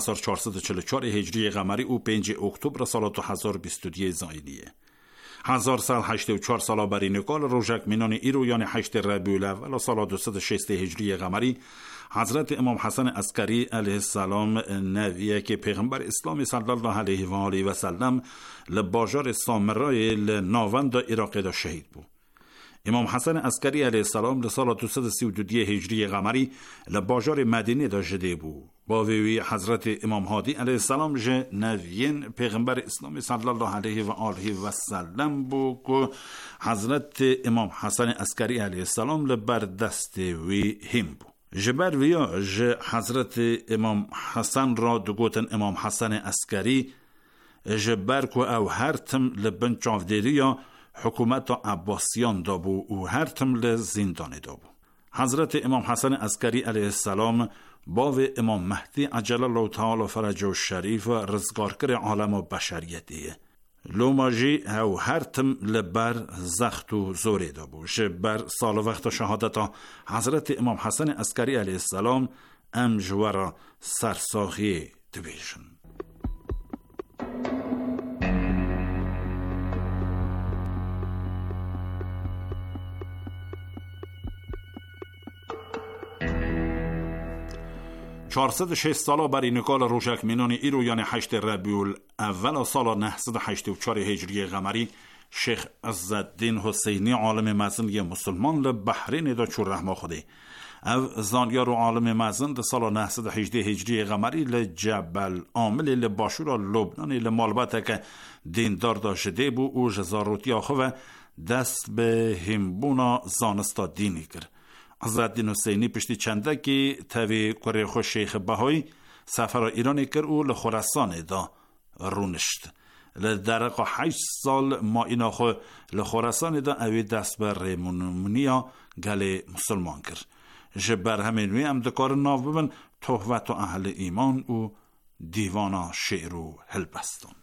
1444 هجری قمری و 5 اکتبر سال 2022 زایدیه. 1184 سال بر نکال روزک مینان ایرو یعنی 8 ربیع الاول سال 206 هجری قمری حضرت امام حسن عسکری علیه السلام نویه که پیغمبر اسلام صلی الله علیه و آله و سلم لباجار سامرای لناوند عراق دا شهید بود. امام حسن عسکری علیه السلام لسال 232 هجری قمری لباجار مدینه دا جده بود. با وی حضرت امام هادی علیه السلام جه نوین پیغمبر اسلام صلی الله علیه و آله و سلم بود که حضرت امام حسن عسکری علیه السلام لبر دست وی هم بود. جبر ویا جه حضرت امام حسن را دگوتن امام حسن عسکری جبر که او هر تم لبن چافدیری یا حکومت عباسیان دابو و هر تم لزندان دابو. حضرت امام حسن عسکری علیه السلام با و امام مهدی عجل الله تعالی فرجه الشریف رزگارکر عالم و بشریتیه. لوماجی او هر تم لبر زخت و زوره دابو. بر سال وقت شهادت حضرت امام حسن عسکری علیه السلام امجوار سرساخی دویشن. چهارصد شش سالا بر نکال روزک مینان ایرو یعنی 8 ربیع الاول سال 984 هجری قمری شیخ عزالدین حسینی عالم مزن مسلمان لبحرین دا چور رحمه خوده او زانیار و عالم مزن دا سال 918 هجری قمری لجبل عامل لباشور لبنان لمالبت که دیندار دا شده بو او جزاروتی آخوه دست به همبونا زانستا دینی کرد. عزالدین حسینی پشتی چنده که تاوی کره خوش شیخ بهایی سفر ایرانی کر او لخوراسان دا رونشت. لدرق 8 سال ما اینا خو لخوراسان دا اوی دست بر ریمونیا گل مسلمان کر. جبر همینوی هم دکار ناف ببن تحوت و اهل ایمان و دیوانا شعر و هلبستان.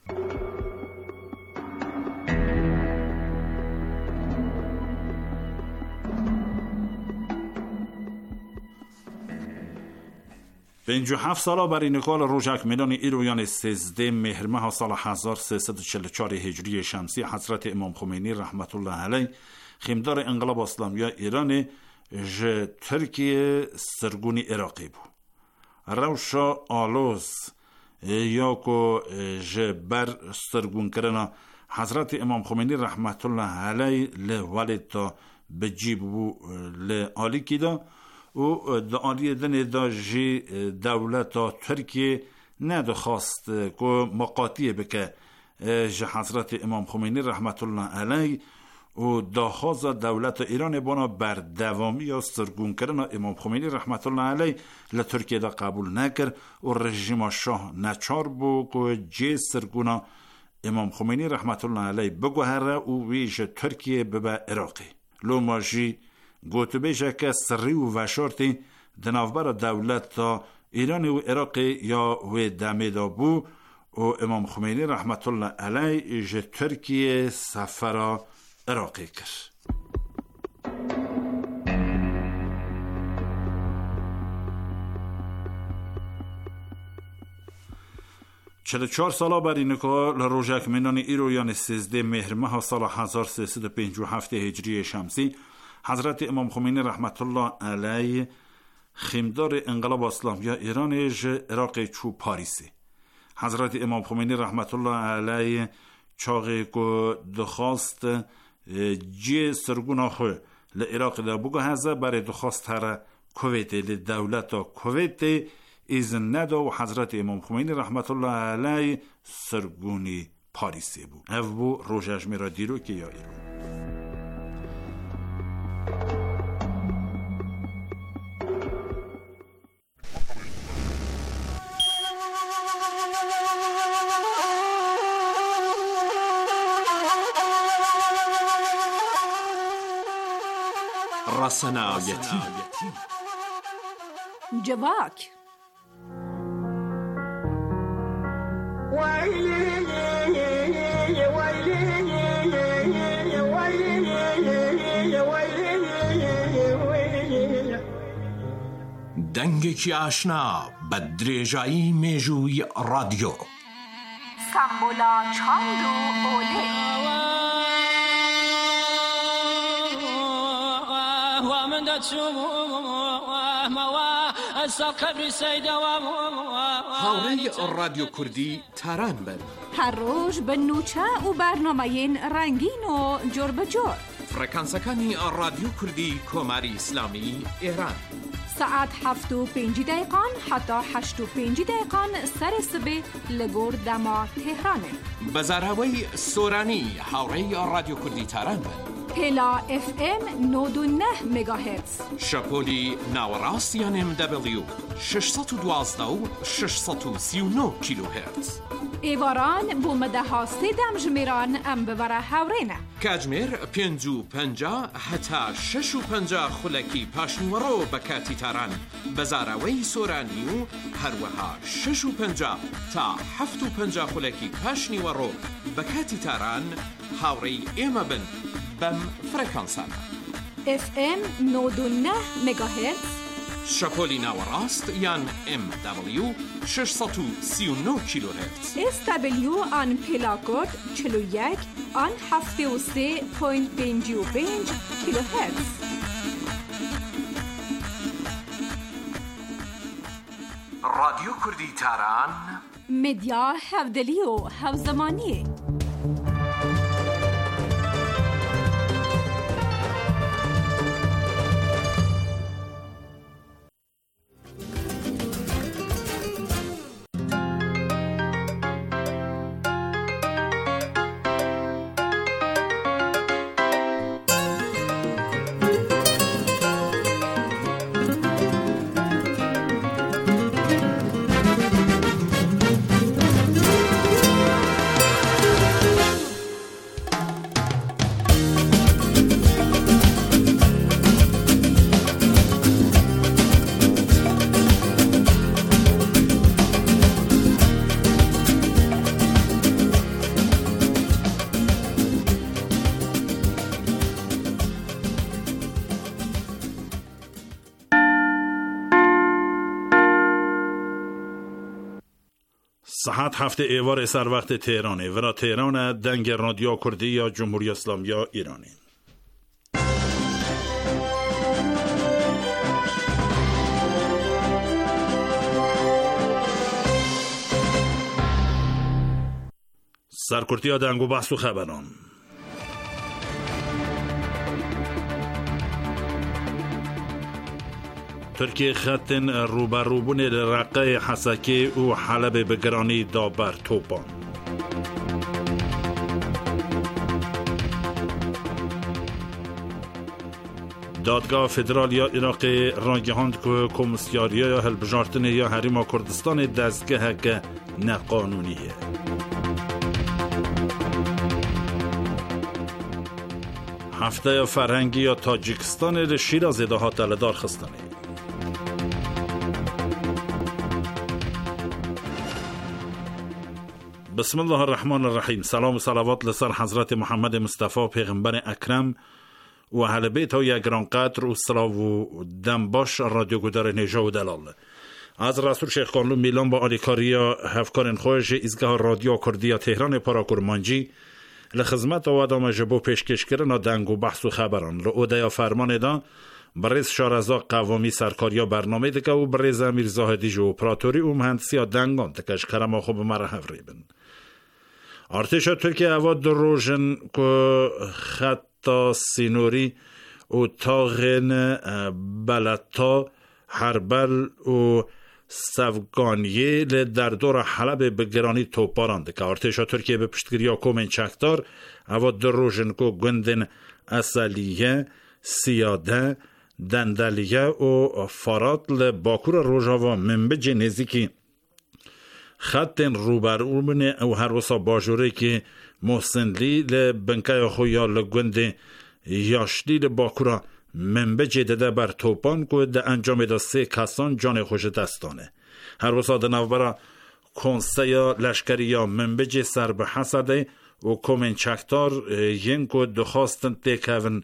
به 57 سالا بر نکال روزک مینان ایرو یعنی 13 مهر ماه سال 1344 هجری شمسی حضرت امام خمینی رحمت الله علیه خیمدار انقلاب اسلامی ایران ج ترکیه سرگونی عراقی بود. روشا آلوز یا کو ج بر سرگون کردن حضرت امام خمینی رحمت الله علیه لولد تا بجیب بو لعالی کیدا و دعالی دن دا جی دولت ترکیه ندخواست که مقاطیه بکه جه حضرت امام خمینی رحمت الله علیه و داخواست دولت ایران بانا بر دوامی یا سرگون کردن امام خمینی رحمت الله علیه لترکیه دا قبول نکر و رژیم شاه نچار بو که جه سرگون امام خمینی رحمت الله علیه بگوهره و ویش ترکیه ببا عراقی لوماجی گوتو بیشه که سری و وشارتی دنافبر دولت تا ایران و عراق یا و دمیدا بو و امام خمینی رحمت الله علیه جه ترکیه سفر عراقی کرد. چهل 4 سالا بر نکال روزک مینان ایرو یعنی 13 مهر ماه سال 1357 هجری شمسی حضرت امام خمینی رحمت الله علیه خیمدار انقلاب اسلامی ایران ج عراق چو پاریسی. حضرت امام خمینی رحمت الله علیه چاقی کو دخواست جی سرگونا خو لعراق دا بگو هزه برای دخواست هر کویت لدولت کویت ایزن ندا و حضرت امام خمینی رحمت الله علیه سرگونی پاریسی بود. او بو روژش میرا دیرو که یا ایران. رسنایتی جواک دنگکی آشنا بدرێژایی مێژووی رادیۆ سامبولا چاند و اوله هاوڕێی رادیۆ کوردی تاران بن هر روز به نوچه و برنامه‌ین رنگین و جور به جور فرکانسەکانی رادیۆ کوردی کۆماری ئیسلامی ئێران ساعت 7:05 حتی 8:05 سر سبه لگور دما تهرانه بەزاراوەی سۆرانی هاوڕێی رادیۆ کوردی تاران بن پلا FM 99 مگاهرتز شەپۆلی ناوەڕاستیان MW 612 و 639 کیلوهرتز ایواران بو مدەها سێدەم ژمێران ئەم ببەرە هاوڕێنە کاتژمێر 5:50 هەتا 6:50 خولەکی پاشنیوەڕۆ بە کاتی تاران بەزاراوەی سۆرانی و هەروەها 6:50 تا 7:50 خولەکی پاشنیوەڕۆ بە کاتی تاران هاوڕێی ئێمە بن بەم فرەکانسانە FM 99 مگاهرتز شەپۆلی ناوەڕاست یان MW 639 کیلوهرتز SW آن پلاکۆد 41 آن 73.55 کیلوهرتز رادیۆ کوردی تاران مدیا هەودلی و هەوزەمانی ساعت 7 ایوار سر وقت تهرانه و را تهران دنگ رادیو کردی یا جمهوری اسلامی یا ایرانی. سرکرتی ها دنگ و بحث و خبران. ترکیه خط روبروبون رقه حسکی و حلب بگرانی دابر توپان. دادگاه فدرال یا عراق راگهاند که کمیسیاری یا هلبجارتن یا حریم کردستان دستگاه که نقانونیه. هفته فرهنگی یا تاجیکستان شیراز دهات دلدار خستانه. بسم الله الرحمن الرحیم. سلام و صلوات لسر حضرت محمد مصطفی پیغمبر اکرم و اهل بیت های گرانقدر و صلاح و دنباش رادیو گودار نیجا و دلال. از رسول شیخ قانلو میلان با آلیکاریا هفکارن خوش ایزگاه رادیو کردی تهران پاراکورمانجی لخدمت و آدم جبو پیشکش کردن دنگ و بحث و خبران رو اودیا فرمان دا برز شارزا قوامی سرکاریا برنامه دکه و برز امیر زاهدی جو اپراتوری و مهندسی دنگان تکش کرم خوب مرحب ریبن. ارتش ترکیه اواد روژن که خطا سینوری و تاغن بلتا هربل و سفگانیه در دور حلب بگرانی توپارند که ارتش ترکیه به پشتگیری کومن چکتار اواد روژن که گندن اصلیه سیاده دندلیه و فرات لباکور روژاوا منبج نزیکی خط روبرومن او هر وسا باجوره که محسنلی لبنکای خویا لگوند یاشلی لباکورا منبج دده بر توپان که ده انجام ده 3 کسان جان خوش دستانه. هر وسا ده نوبرا کنسه یا لشکری یا منبج سر به حسده و کومن چکتار ین که دخواستن تکون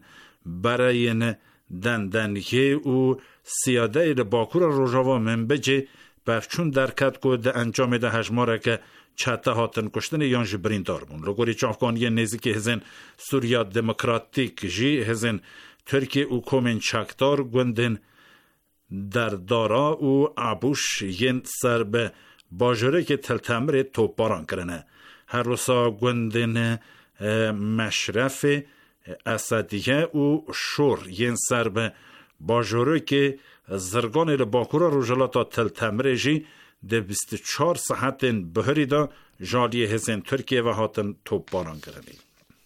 برای دندنیه و سیاده لباکورا روژاوا منبج برچون درکت که ده انجام ده هجماره که چهته هاتن کشتن یان جبرین دار بون. لگوری چافکانی نزیکی هزین سوریا دموکراتیک جی هزین ترکیه و کومن چکدار گوندن در دارا و عبوش ین سر به باجره که تلتمر توپ باران کرنه. هر روزا گوندن مشرف اسدیه و شور ین سر به باجره که زرگان لباکورا روژلاتا تلتمر جی ده 24 ساعت بهری دا جالی هزین ترکیه و هاتن توپ باران کرنی.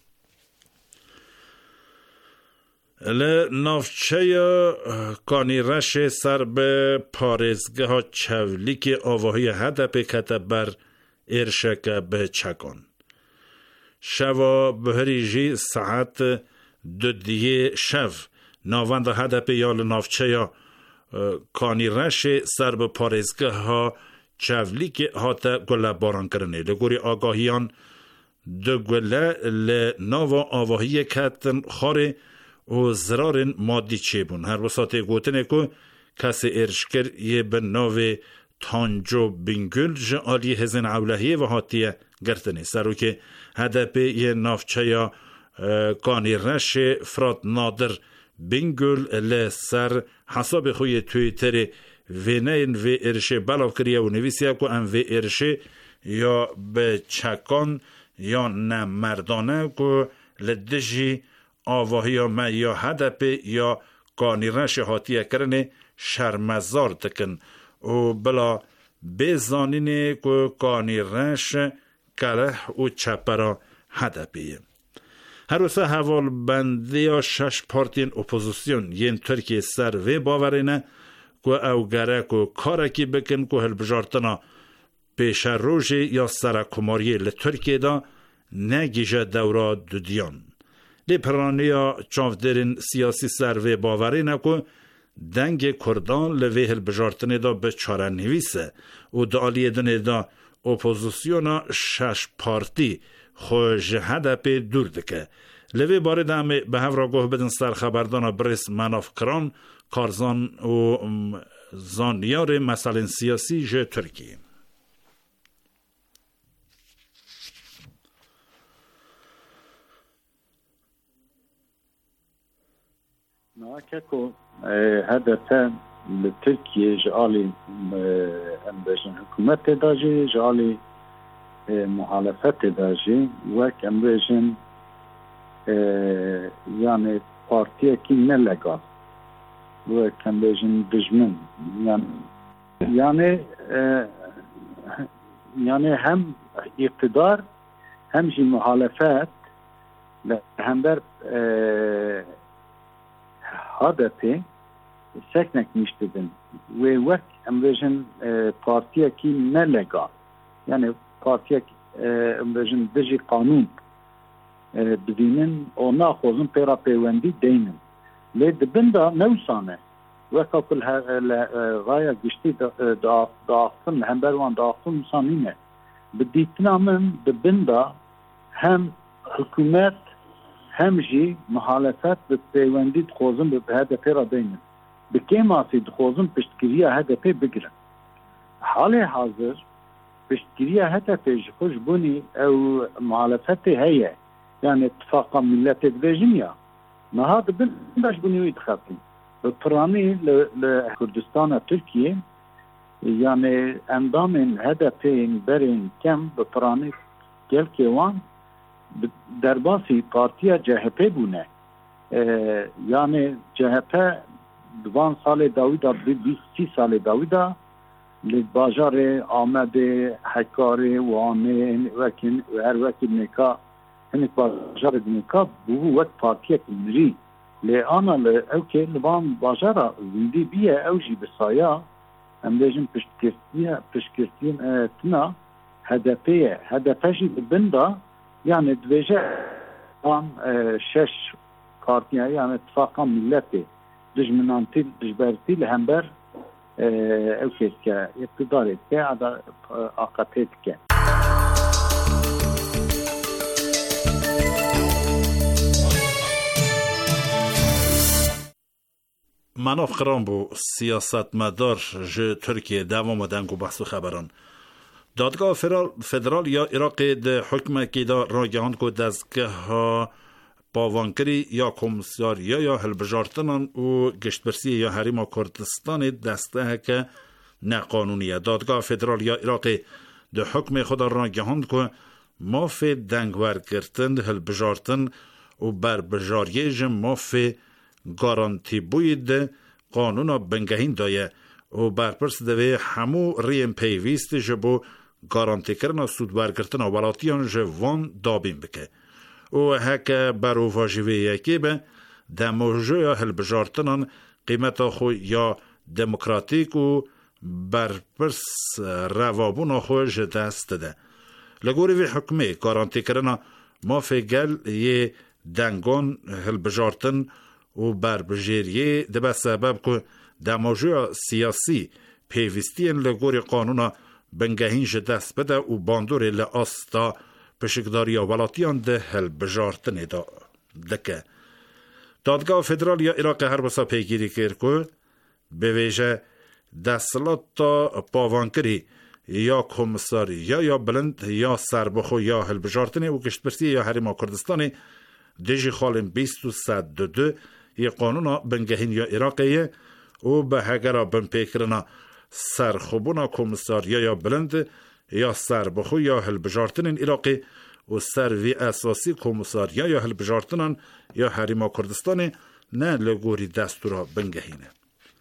نافچه کانی رش سر به پارزگه ها چولیک آواهی هدپ کته بر ارشک به چکان. شوا بهری جی ساعت 2 شو ناوند هدپ یال نافچه کانی رش سر به پارزگه ها چولیک هاته گله باران کرنه. لگوری آگاهیان دو گله لناوا آواهی کتن خاره و زرار مادی چه بون. هر وساطه گوتنه که کسی ارشکر یه به ناو تانجو بینگل جالی هزین اولهیه و حاتیه گرتنه. سرو که هدف یه نافچه یا کانی رش فراد نادر بینگل لسر حساب خوی تویتر وینین و ارشه بلاو کریه و نویسیه که ام و ارشه یا به چکان یا نمردانه که لدجی آواهی یا یا هدف یا کانی رش حاتیه کرنه شرمزار تکن و بلا بزانینه که کانی رش کله و چپرا هدفیه. هر روزه حوال بندی یا 6 پارتین اپوزیسیون ین ترکیه سر و باورینه که او گره که کارکی بکن که هلبجارتنا پیش روژه یا سرکماریه لترکیه دا نگیجه دورا دودیان. لی پرانیا چافدرین سیاسی سر و باورینه که دنگ کردان لوی هلبجارتنه دا به چاره نویسه و دالیه دنه دا اپوزیسیونا 6 پارتی خوش هدف دور دکه. لوی باره دامه به هفرا گوه بدن سر خبردان بریس مناف کران کارزان و زانیار مسائل سیاسی جه ترکیه. ناکه که هدف لترکیه جعالی امبرجن حکومت داجی جعالی محالفت داجی وک امبرجن یعنی پارتیه کی نلگال وک امبرجن دجمن یعنی هم اقتدار هم جی محالفت هم بر هدفه سکنک میشتدن و وقت امروزن پارتیا کی نلگال یعنی پارتیا امروزن دجی قانون بدینن و ناخوزن پیرا پیوندی دینن لید بندا نوسانه وقت کل غایا گشتی داختن هم بروان داختن مسانینه بدیتنا من بندا هم حکومت هم جی محالفت به پیوندی خوزن به هدفه را دینن بکیم آسی دخوزن پشتگیریه هدفه بگیرن. حال حاضر پشتگیریه هدفه خوش بونی او معالفت هیه یعنی اتفاقا ملت دواجنیا نهاد بندش بونی و اتخافی پرانی لکردستان ترکیه یعنی اندام هدفه برین کم بپرانی گل کیوان در باسی پارتیا جهپه بونه یعنی جهپه 2 سال داویدا 20 سال داویدا لباجار آمده حکاره وانه وکن هر وقت نکا هنک باجار نکا بو وقت پارتیه کنری لیانا اوکی لبان باجارا زندی بیه اوجی بسایا هم دیجن پشکرتین تنا هدفشی بندا یعنی دویجه آن 6 پارتیه یعنی اتفاقا ملتی دجمنانتی دجبرتی لهمبر اوکیت که اقتدارت که عدا آقاتت که مناف قرام بو سیاست مدار ج ترکیه دوام دنگو بحث و خبران دادگاه فدرال یا عراق ده حکم که دا راگهاند که دستگاه ها باوانکری یا کمسیار یا هلبجارتنان و گشتبرسی یا حریم کردستان دسته که نقانونیه. دادگاه فدرال یا عراق ده حکم خود راگهاند که ماف دنگور گرتن هلبجارتن و بربجاریه ماف گارانتی بوید قانون بنگهین دایه و برپرس دوی همو ریم پیویست جبو گارانتی کرنا سود برگرتن و ولاتیان جوان دابین بکه و هکه برو واجوه یکی به دموجه هلبجارتنان قیمت خو یا دموکراتیک و برپرس روابون خو جدست ده لگوری وی حکمه گارانتی کرنا مافی گل یه دنگان هلبجارتن و بربجیریه ده به سبب که دماجه سیاسی پیوستین لگوری قانونا بنگهین جدست بده و باندور لآستا پشکداری ولاتیان ده هلبجارتن دکه. دادگاه فدرال یا عراق هر بسا پیگیری کرد که به ویژه دستلات پاوانکری یا کمساری یا بلند یا سربخو یا هلبجارتن و گشتبرسی یا حریم کردستان دیجی خالم 202 یه قانون بنگهین یا عراقیه و به هگرا بنپیکرنا سرخوبونا کمساری یا بلند یا سربخو یا هلبجارتن عراقی و سروی اساسی کمساری یا هلبجارتنان یا حریم کردستان نه لگوری دستورا بنگهینه.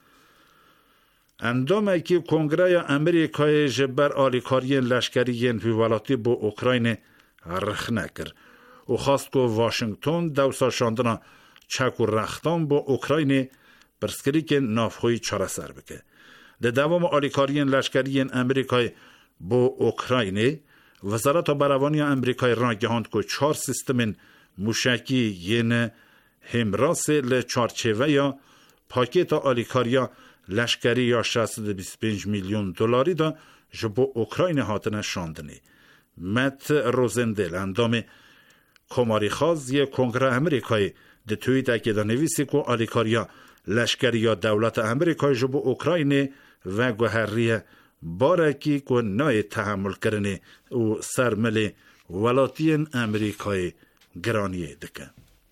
اندامه که کنگره امریکای جبر آلیکاری لشکری ویوالاتی با اوکراین رخ نکر و خواست که واشنگتن دوسا شاندنا چک و رختان با اوکراین برسکری که نافخوی چاره سر بکه. ده دوام آلیکاری لشکری امریکای با اوکراین وزارت بروانی امریکای راگهاند که 4 سیستم موشکی ین همراس لچارچوه یا پاکت آلیکاریا لشکری یا 625 میلیون دلاری دا جبو اوکراین هاتن شاندنی. مت روزندل اندام کماری خاز یه کنگره امریکای ده تویت اکیدا نویسی که آلیکاریا لشکری یا دولت امریکای جبو اوکراین و گوهریه بارکی که نای تحمل کرنه و سرمل ولاتین امریکای گرانیه دکن.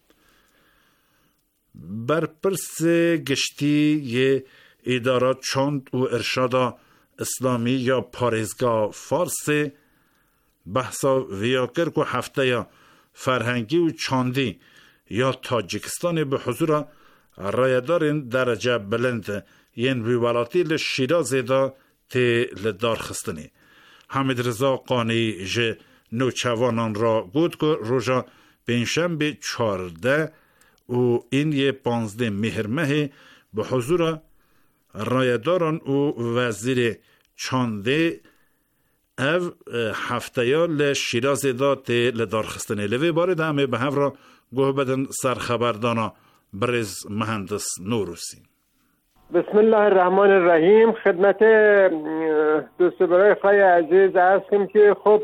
برپرس گشتی یه ادارات چاند و ارشاد اسلامی یا پارزگاه فارس بحثا ویاکر که هفته یا فرهنگی و چاندی یا تاجیکستان به حضور رایدار درجه بلند ین ویوالاتی لشیراز دا تی لدار خستنی. حمید رضا قانی جه نوچوانان را گود که روژا پنجشنبه 14 و این یه 15 مهر ماه به حضور رایداران و وزیر چانده او هفته یا لشیراز دا تی لدار خستنی. لوی بار دامه به هف را گوه بدن سرخبردانا برز مهندس نوروسی. بسم الله الرحمن الرحیم. خدمت دوست برای خواهی عزیز هستیم که خب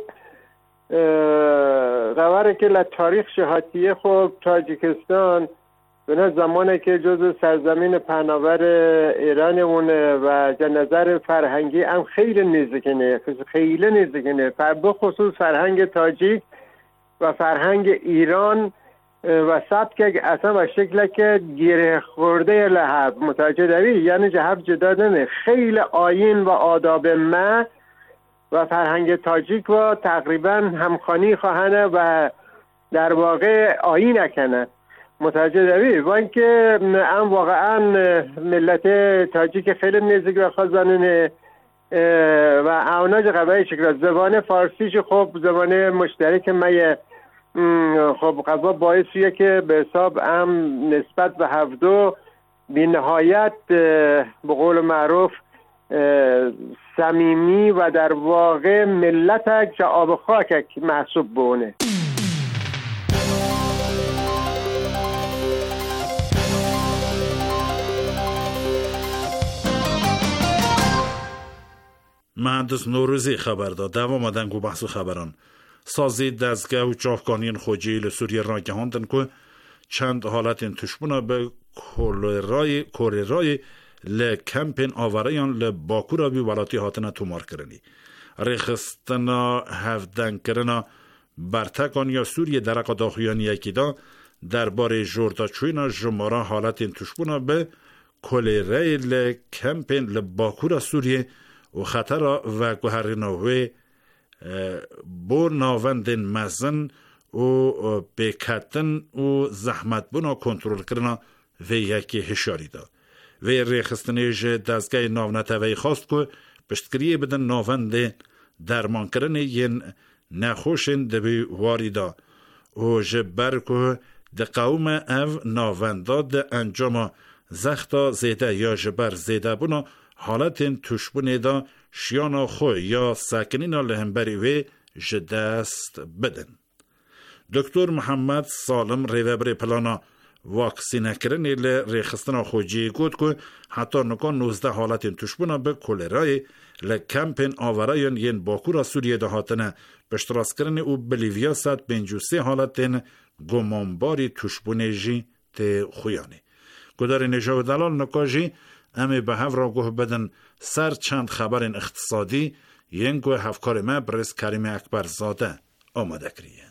قواره که لتاریخ شهاتیه خب تاجیکستان به زمانی که جزو سرزمین پهناور ایرانمونه و نظر فرهنگی هم خیلی نزدیکنه به خصوص فرهنگ تاجیک و فرهنگ ایران و سبک اصلا و شکل که گیره خورده لحب متوجه دوی یعنی جهب جدا نمه خیلی آیین و آداب ما و فرهنگ تاجیک و تقریبا همخوانی خواهنه و در واقع آیین اکنه متوجه دوی و اینکه هم واقعا ملت تاجیک خیلی نزدیک و خواستنونه و اوناج قبعه شکل زبان فارسیش خب زبان مشترک مایه خب قضا باعثیه که به حساب هم نسبت به هفدو بی نهایت به قول معروف صمیمی و در واقع ملت که آب خاک محسوب بونه. مهندس نوروزی خبر داد دوام دنگو بحث و خبران سازی دستگاه و چاهکانین خوجی لسوریه را گهاندن که چند حالت تشبونه به کوررای لکمپین آوریان لباکورا بی ولاتی هاتنه تومار کرنی. ریخستنا هفدن کرنا برتکان یا سوریه درق داخویان یکی دا درباره جورتا چوینا جمارا حالت تشبونه به کوررای لکمپین لباکورا سوریه و خطر و گوهریناوی بو ناوندن مزن و بکتن و زحمت بنا کنترل کرنا و یکی هشاری دا و ریخستنیج دستگاه ناونتوی خواست که پشتگریه بدن ناوند درمان کرن ین نخوشن دبی واری دا و جبر که ده قوم او ناوندا ده انجام زختا زیده یا جبر زیده بنا حالت تشبونه دا شیانا خوی یا ساکنینا لهمبری و جدست بدن. دکتر محمد سالم ریوبر پلانا واکسینه کرنی لریخستنا خوجی گود که حتی نکان 19 حالت تشبونه به کولرای لکمپین آورایان ین باکورا سوریه دهاتنه بشتراس کرنی او بلیویا 153 حالت گمانباری تشبونه جی ته خویانی. گدار نجاو دلال نکاجی امی به هف را گوه بدن سر چند خبر اقتصادی ین گوه هفکار ما برس کریم اکبر زاده آماده کریه.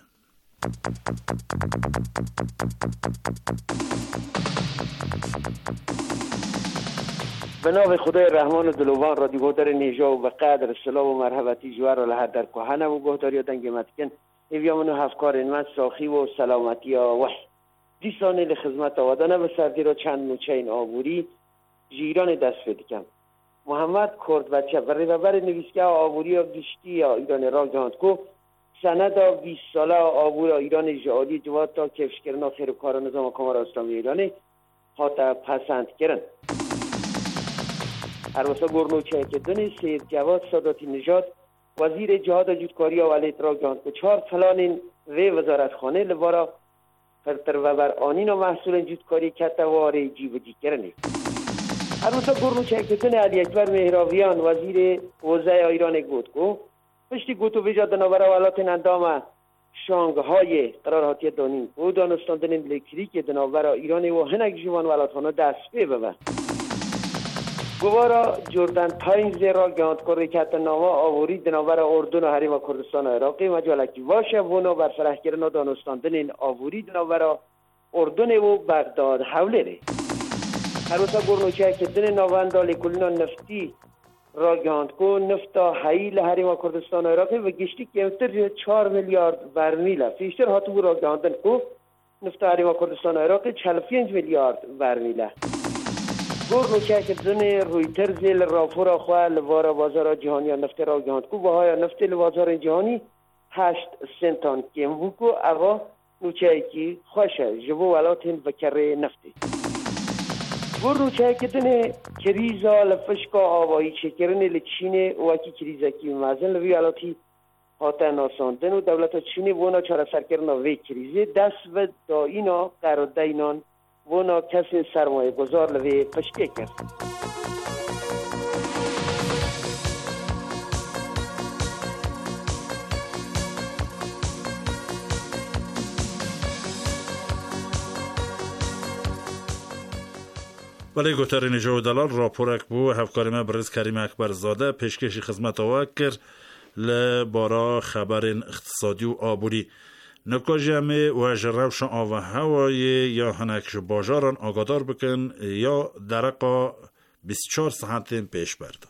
به نام خدای رحمان و دلوان رادیو در نیجا و قدر سلام و مرحبتی جوار و لحد در کهنه و گهداری و دنگ متکن ایویامنو هفکار من ساخی و سلامتی و وحی دیسانه لخدمت آوادانه و سردی را چند موچه این آبوری جیران دست فدکم محمد کرد بچه و ریوبر نویسگاه آبوری و گشتی یا ایران را جهاند کو سند 20 ساله آبور ایران جهادی جواد تا کفش کردن خیر و کار نظام کمار اسلامی ایرانی خاطر پسند کردن هروسا گرنوچه که دونی سید جواد ساداتی نژاد وزیر جهاد و جودکاری و ولید را جهاند که 4 فلان و وزارت خانه لبارا فرتر و بر آنین و محصول جودکاری کتواری جیب جی کرنی هروسا گرنوچه که دونی علی اکبر مهراویان وزیر وزای ایران گود کو پشتی گوتو ویجا دناورا ولات اندام شانگهای قرارهاتی دانین و دانستاندن لکری که دناورا ایران و هنگ جوان ولاتانا دست ببه گوارا جردن تایمز را گاندکاری که نامه آوری دناورا اردن و حریم و کردستان و عراقی مجالکی واشه وونو بر فرح کردن و دانستاندن این آوری دناورا اردن و بغداد حوله ری هروسا گرنوچه که دن نواندالی کلینا نفتی را گاند کو نفتا حیل حریم و کردستان و عراقی و گشتی کمتر 4 میلیارد برمیل فیشتر هاتو را گاندن کو نفتا حریم و کردستان و عراقی 45 میلیارد برمیل گرنوچه که دن رویتر زیل رافورا خواه لوارا بازار جهانی نفت را گاند کو بهای نفت لوازار جهانی 8 سنتان کم بکو اوا نوچه کی خوشه جبو ولاتین بکره نفتی گرنوچه که دن کریزا لفشکا آوایی چکرن لچینه وکی کریزا کی مازن لوی علاتی هاتا ناساندن و دولت چینه ونا چاره سرکرن وی کریزه دست و دایینا قرار دینان ونا کسی سرمایه گذار لوی پشکه کرد ولی گوتر نجا و دلال راپورک بو هفکار ما برز کریم اکبر زاده پیشکشی خدمت آوکر لبارا خبر اقتصادی و آبوری نکاجی همه و جروش آوه هوای یا هنکش باجاران آگادار بکن یا درقا 24 ساعت پیش برده.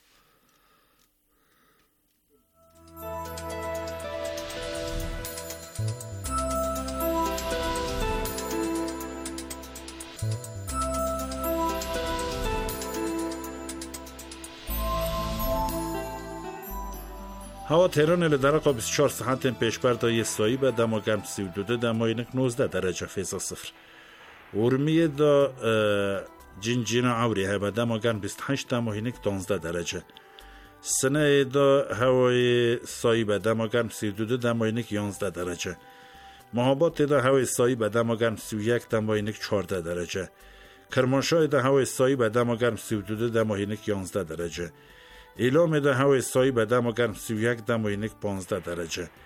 هوا تهران لدرقا 24 ساعت پیش بردای سایی به دما گرم 32 دماینک 19 درجه فیضا صفر ورمیه دا جنجینا عوری به دما گرم 28 دماینک 12 درجه سنه دا هوای سایی به دما گرم 32 دماینک 11 درجه مهابات دا هوای سایی به دما گرم 31 دماینک 14 درجه کرمانشاه دا هوای سایی به دما گرم 32 دماینک 11 درجه ایلام ده هوای سایی به دما گرم 31 دماینک 15 درجه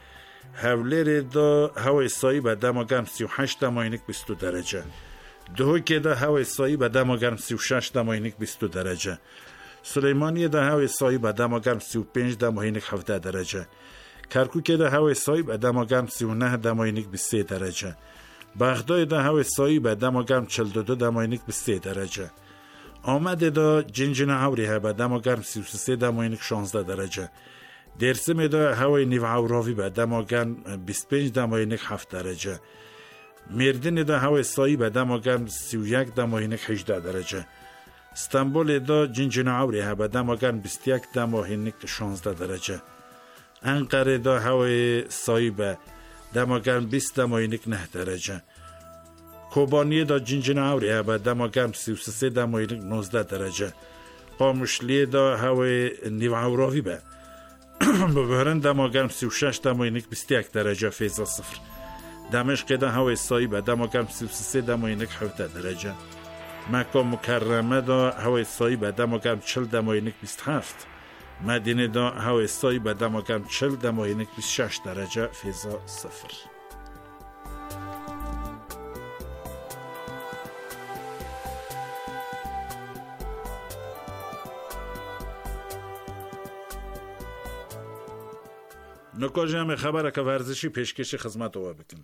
هولر دا هوای سایی به دما گرم 38.2 درجه. دهوک دا هوای سایی به دما گرم 36.2 درجه. سلیمانی دا هوای سایی به دما گرم 35.7 درجه. کرکوک دا هوای سایی به دما گرم 39.3 درجه. بغداد دا هوای سایی به دما گرم 42.3 درجه. آمد دا جنجن عوری به دما گرم 33.16 درجه. درسم دا هوای نیو عوراوی به دما گرم 25.7 درجه. مردین دا هوای سایی به دما گرم 31.18 درجه. استانبول دا جنجن عوری به دما گرم 21.16 درجه. انقره دا هوای سایی به دما گرم 20.9 درجه. کوبانی دا جنجن عوری به دما گرم 33.19 درجه. قامشلی دا هوای نیو عوراوی به بهرن دما گرم 36.21 درجه فیضا صفر. دمشق دا هوای سایی به دما گرم 33.17 درجه. مکه مکرمه دا هوای سایی به دما گرم 40.27. مدینه دا هوای سایی به دما گرم 40.26 درجه فیضا صفر. نکاجه همه خبره که ورزشی پیشکش خدمت او بکن.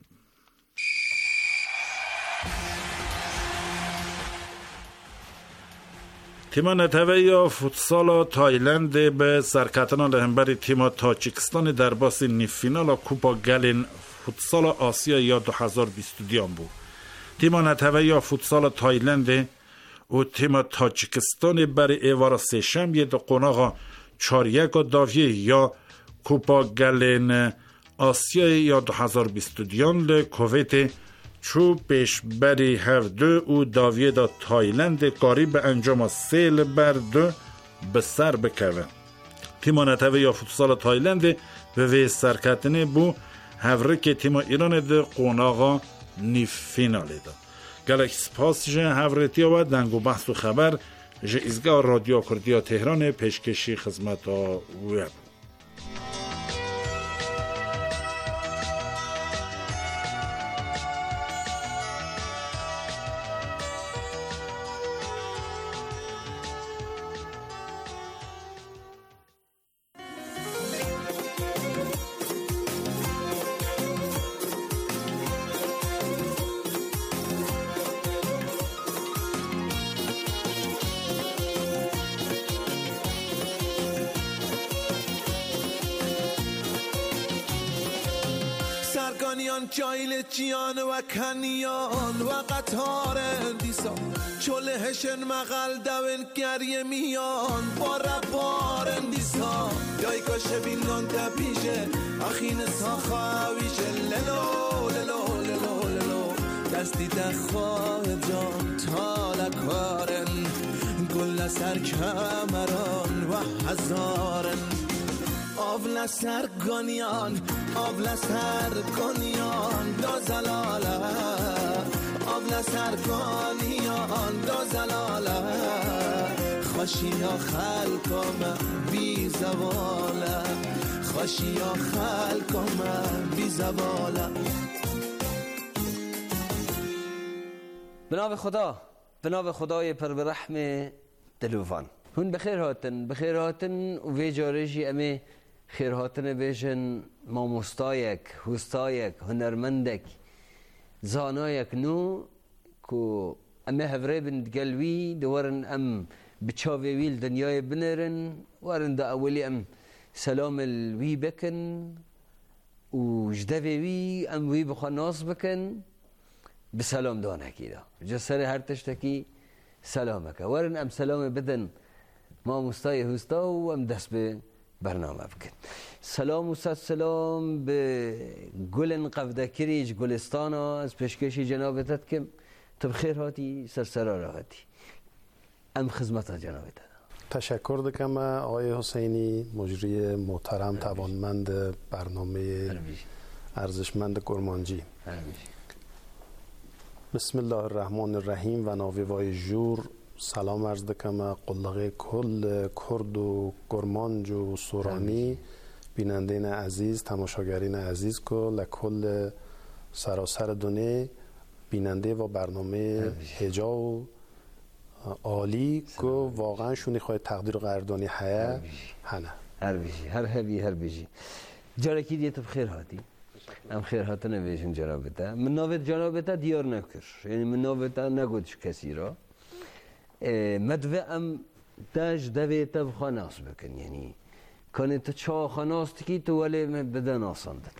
تیم نتوی فوتسال تایلند به سرکتنان رهبری تیم تاجیکستان در باس نیف فینال کوپا گلین فوتسال آسیا یا 2022 بود. تیم نتوی فوتسال تایلند و تیم تاجیکستان برای ایوارا سه‌شنبه در قوناغ 4-1 داویه یا کوپا گلین آسیا یا 2022 ل کویت چو پیش بری 7-2 او داویه دا تایلند کاری به انجام 3-2 به سر بکوه. تیم نتوی یا فوتسال تایلند به وی سرکتنه بو هفرک تیم ایران ده قوناغا نیف فیناله دا. گلک سپاس جه هفرتی و دنگو بحث و خبر جه ازگاه رادیو کردیا تهران پیشکشی خدمت ویب. سرگانیان جایل جیان و کنیان و قطار دیسان چلهشن مغل دوین گریه میان با ربار دیسان یای کاشه بینان تپیشه اخین ساخاویشه للو للو للو للو دستی دخواه جان تالکارن گل سر کمران و هزارن آبلا سرگانیان آبلا سرگانیان دو زلاله آبلا سرگانیان دو زلاله خوشی یا خلقم بی زواله خوشی یا خلقم بی زواله. به نام خدا، به نام خدای پربرحم دلوفان. هون بخیر هاتن و وی جارشی امی خیر هاتن بیشن ماموستایک، هوستایک، هنرمندک، زانایک نو که امی هفره بند گلوی دورن ام بچاوی ویل دنیای بنرن ورن دا اولی ام سلام الوی بکن و جدوی وی ام وی بخوا ناس بکن بسلام دانکی دا جسر هر تشتکی سلامک ورن ام سلام بدن ما مستای هستا و ام دست به برنامه بکن. سلام و صد سلام به گلن قفدکریج گلستانا از پیشکشی جنابتت کم تب خیر هاتی سرسرا راحتی ام خدمت جنابتت. تشکر دکم آقای حسینی مجری محترم توانمند برنامه ارزشمند گرمانجی. بسم الله الرحمن الرحیم و ناویوای جور سلام عرض دکم قلقه کل کرد و گرمانج و سورانی بینندین عزیز تماشاگرین عزیز که لکل سراسر دنیا بیننده و برنامه هجا و عالی که واقعا شونی خواهد تقدیر و قدردانی هیا هنه هر بیجی جارکی دیت بخیر هاتی ام خیر هاتن ویژن جنابتا من نوبت جنابتا دیار نکر یعنی من نوبتا نگودش کسی را مدوه ام داش دویت بخاناس بکن یعنی کنه چا خاناس تکی تو ولی بدن آساندن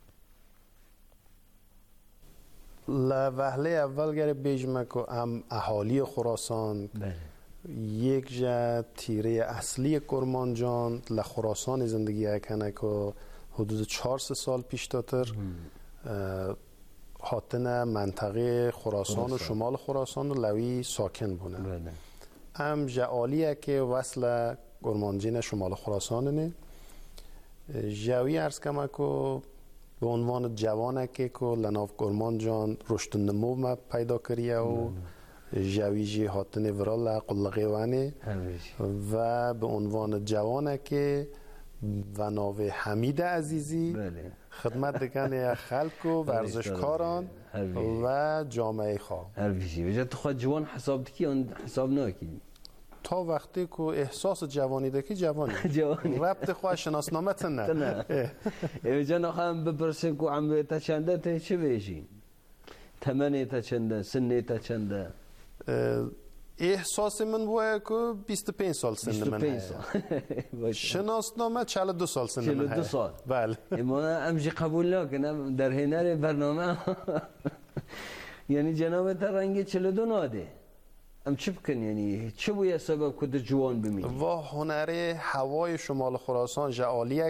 لوهله اول گره بیجمه که ام اهالی خراسان یک جا تیره اصلی کرمانجان لخراسان زندگی اکنه که حدود 4 سال پیش داتر هاتن منطقه خراسان و شمال خراسان و لوی ساکن بونه ام جعالیه که وصل کرمانجین شمال خراسان نه جوی ارز کمه که به عنوان جوانه که لناف کرمانجان رشد نمو ما پیدا کریه و جوی جی هاتن ورال قلقه وانه و به عنوان جوانه که و ناو حمید عزیزی خدمت دکنه خلق و ورزشکاران و جامعه خواه هر بیشی بجا تو خواهد جوان حساب دکی اون حساب ناکی تا وقتی که احساس جوانی دکی جوانی ربط خواه شناسنامت نه بجا نخواهم بپرسیم که عمره تا چنده تا چه بیشین تمنه تا چنده سنه تا چنده احساس من بوده که 25 سال سن من شناسنامه 42 سال سن من 42 سال بله اما امجی قبول نکنم در هنر برنامه یعنی جناب تا رنگ 42 ناده ام چی بکن یعنی چه بویه سبب که در جوان بمینی و هنر هوای شمال خراسان جعالیه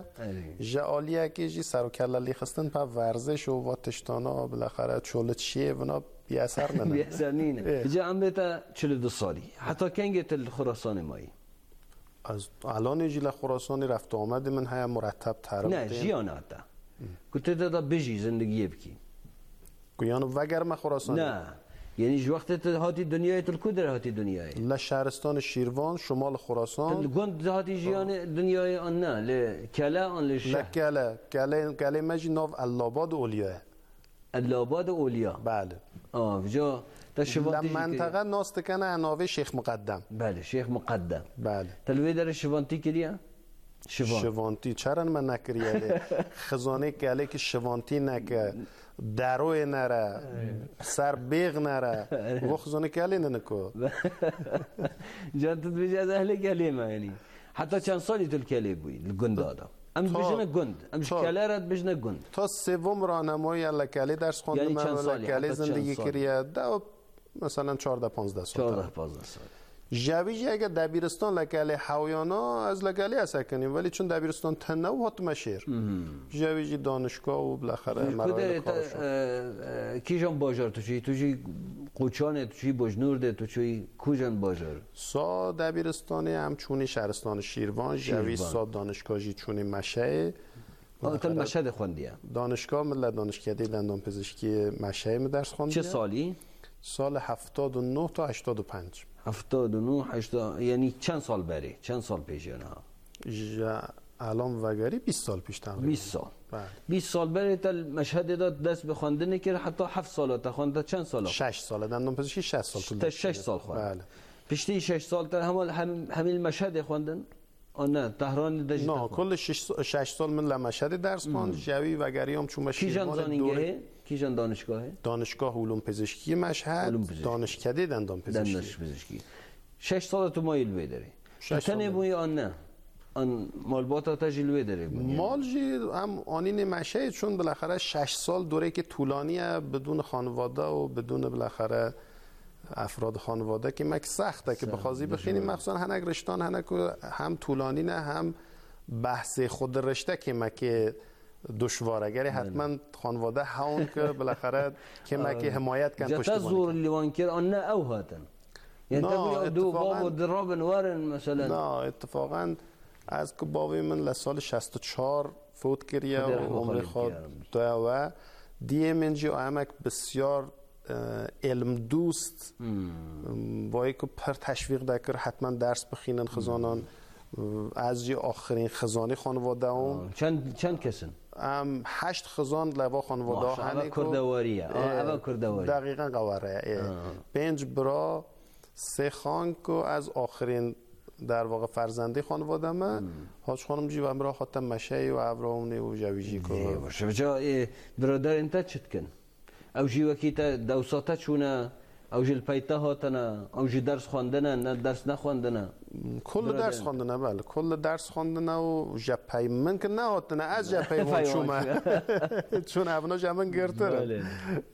که جی سر و کله لیخستن پا ورزش و تشتانا بالاخره چولت چیه ونا بی اثر ننه بی اثر نینه جا عمرتا 42 سالی حتی کنگت الخراسان مایی از الان جی لخراسانی رفت آمد من های مرتب تر نه جیاناتا کتی تا بجی زندگی بکی یعنی وگر من خراسانی نه یعنی وقت هاتی دنیای کدر هاتی دنیای لشهرستان شیروان شمال خراسان گند هاتی جیان دنیای آن نه لکله آن لشه کله مجی ناو اللاباد اولیاه اللاباد اولیا بله جا در منطقه ناستکنه اناوه شیخ مقدم بله شیخ مقدم بله تلوی در شوانتی کردیا شوانتی چرا من نکریه خزانه کله که شوانتی نکه دروی نره سر بیغ نره و خزانه کله ننکو جان تو بیجه از اهل کله ما یعنی حتی چند سالی تو کله بوی گند آدم ام بجنه گند ام کله رد بجنه گند تا سوم راهنمایی الا کله درس خواندم یعنی چند سالی کله زندگی کریه مثلا 14-15 سال جویجی اگر دبیرستان لکاله حویانا از لکاله اسکنیم ولی چون دبیرستان تنه و حتما شیر جویجی دانشگاه و بالاخره مراحل کارشون کیجان باجار توچی قوچانه توچی بجنورده توچی کوجان باجار سا دبیرستانی هم چونی شهرستان شیروان جوی سا دانشگاهی چونی مشه تل مشهد خوندیم دانشگاه ملت دانشکده دندان پزشکی مشه درس خوندیم چه سالی؟ سال 79 تا 85 79 80 یعنی چند سال بری چند سال پیش نه الان وگری 20 سال پیش تقریبا 20 سال 20 سال بری تا مشهد داد دست به خواندن که حتی 7 سال تا خوانده چند سال 6 سال دندان پزشکی 6 سال تا 6 سال خواند بله پیشتی 6 سال تا همین مشهد خواندن نه تهران داشت نه کل 6 سال من لمشهد درس خواند جوی وگری هم چون مشهد کیجان دانشگاه علوم پزشکی مشهد دانشکده دندان پزشکی 6 سال تو مایل بیداری تنه بوی آن نه آن مالباتا تجلوه داره مالجی هم آنین مشه چون بالاخره 6 سال دوره که طولانیه بدون خانواده و بدون بالاخره افراد خانواده که مک سخته که بخوازی بخینیم مخصوصا هنگ رشتان هنگ هم طولانی نه هم بحث خود رشته که مک دشوار اگر حتما خانواده هاون که بالاخره که مک حمایت کن پشتیبانی جتا زور لیوان کر آن نه او هاتن یعنی تبوی دو باب و درابن وارن مثلا نه اتفاقا از که بابی من لسال 64 فوت کریه و عمر خود و دیه منجی آمک بسیار علم دوست با که پر تشویق دکر حتما درس بخینن خزانان از آخرین خزانه خانواده چند کسن؟ 8 خزان لوا خانواده هنی کردواریه کردواری دقیقا قواره 5 برا 3 خان که از آخرین در واقع فرزنده خانواده من حاج خانم جی و امرا خاتم مشی و ابراهونی و جویجی که باشه بجا برادر انت چت کن او جی وکیتا دوساتا چونه او جل پیتا هاتنا او جی درس خواندنه نه درس نخواندنه کل درس خواندنه بله کل درس خواندنه و جپای من که نه هاتنه از جپای وانچومه چون اونا جمعن گرتره